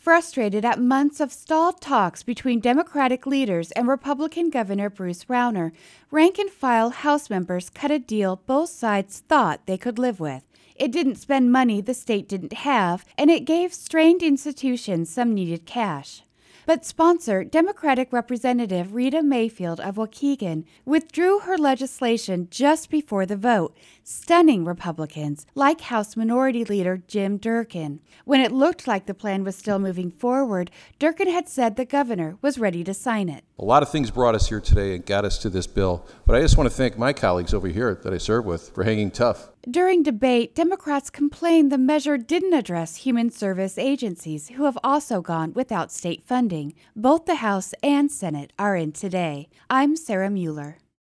Frustrated at months of stalled talks between Democratic leaders and Republican Governor Bruce Rauner, rank-and-file House members cut a deal both sides thought they could live with. It didn't spend money the state didn't have, and it gave strained institutions some needed cash. But sponsor, Democratic Representative Rita Mayfield of Waukegan, withdrew her legislation just before the vote, stunning Republicans like House Minority Leader Jim Durkin. When it looked like the plan was still moving forward, Durkin had said the governor was ready to sign it. A lot of things brought us here today and got us to this bill, but I just want to thank my colleagues over here that I serve with for hanging tough. During debate, Democrats complained the measure didn't address human service agencies who have also gone without state funding. Both the House and Senate are in today. I'm Sarah Mueller.